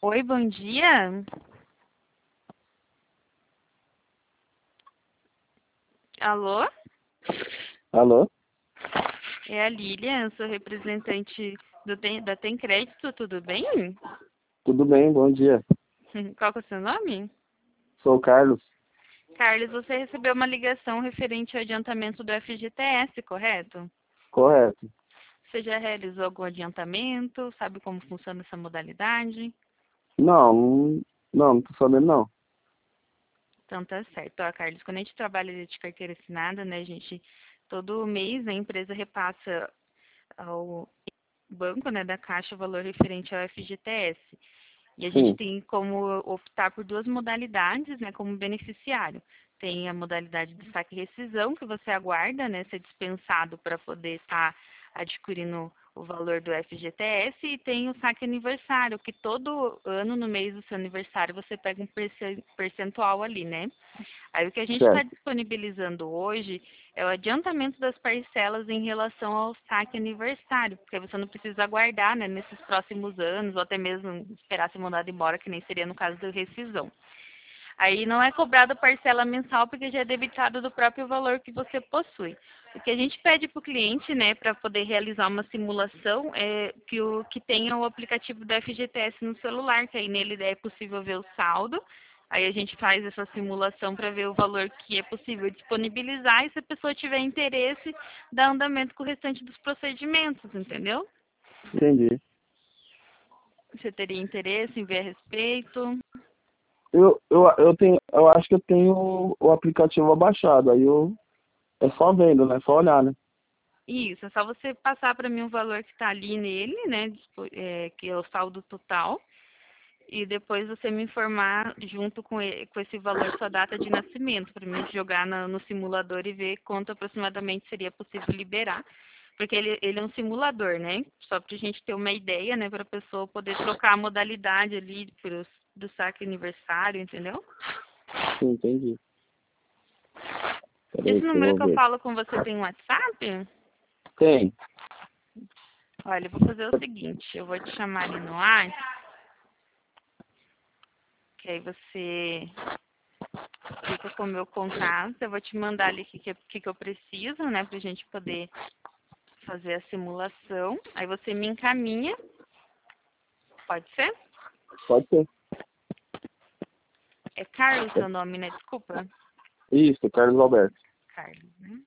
Oi, bom dia. Alô? Alô? É a Lilian, sou representante da Tem Crédito, tudo bem? Tudo bem, bom dia. Qual que é o seu nome? Sou o Carlos. Carlos, você recebeu uma ligação referente ao adiantamento do FGTS, correto? Correto. Você já realizou algum adiantamento? Sabe como funciona essa modalidade? Não tô sabendo não. Então tá certo. Ó, Carlos, quando a gente trabalha de carteira assinada, né, a gente, todo mês a empresa repassa ao banco, né, da Caixa o valor referente ao FGTS. E a gente Sim, tem como optar por duas modalidades, né, como beneficiário. Tem a modalidade de saque e rescisão, que você aguarda, né, ser dispensado para poder estar adquirindo o valor do FGTS, e tem o saque aniversário, que todo ano, no mês do seu aniversário, você pega um percentual ali, né? Aí o que a gente está certo. disponibilizando hoje é o adiantamento das parcelas em relação ao saque aniversário, porque você não precisa aguardar, né, nesses próximos anos, ou até mesmo esperar ser mandado embora, que nem seria no caso da rescisão. Aí não é cobrada parcela mensal, porque já é debitado do próprio valor que você possui. O que a gente pede para o cliente, né, para poder realizar uma simulação, é que tenha o aplicativo do FGTS no celular, que aí nele é possível ver o saldo. Aí a gente faz essa simulação para ver o valor que é possível disponibilizar, e se a pessoa tiver interesse, dá andamento com o restante dos procedimentos, entendeu? Entendi. Você teria interesse em ver a respeito? Eu acho que eu tenho o aplicativo abaixado. É só vendo, né? Só olhar, né? Isso, é só você passar para mim o valor que está ali nele, né, que é o saldo total, e depois você me informar junto com esse valor sua data de nascimento, para mim jogar no simulador e ver quanto aproximadamente seria possível liberar, porque ele é um simulador, né, só para a gente ter uma ideia, né, para a pessoa poder trocar a modalidade ali do saque aniversário, entendeu? Sim, entendi. Peraí Esse que eu número vou que eu ver. falo com você tem WhatsApp? Tem. Olha, eu vou fazer o seguinte, eu vou te chamar ali no ar, que aí você fica com o meu contato, eu vou te mandar ali o que eu preciso, né, pra gente poder fazer a simulação. Aí você me encaminha, pode ser? Pode ser. É Carlos seu nome, né? Desculpa. Isso, Carlos Alberto. Carlos, né?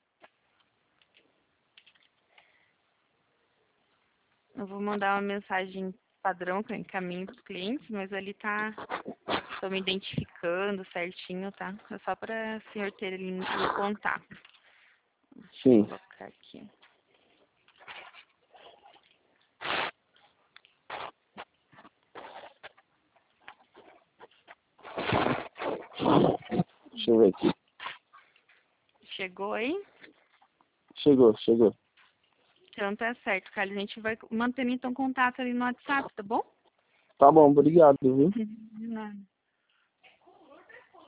Eu vou mandar uma mensagem padrão que eu encaminho para os clientes, mas ali tá, tô me identificando certinho, tá? É só para o senhor ter ali o contato. Deixa eu Sim. colocar aqui. Deixa eu ver aqui. Chegou aí? Chegou. Então tá certo, Carlos. A gente vai mantendo então contato ali no WhatsApp, tá bom? Tá bom, obrigado, viu? De nada.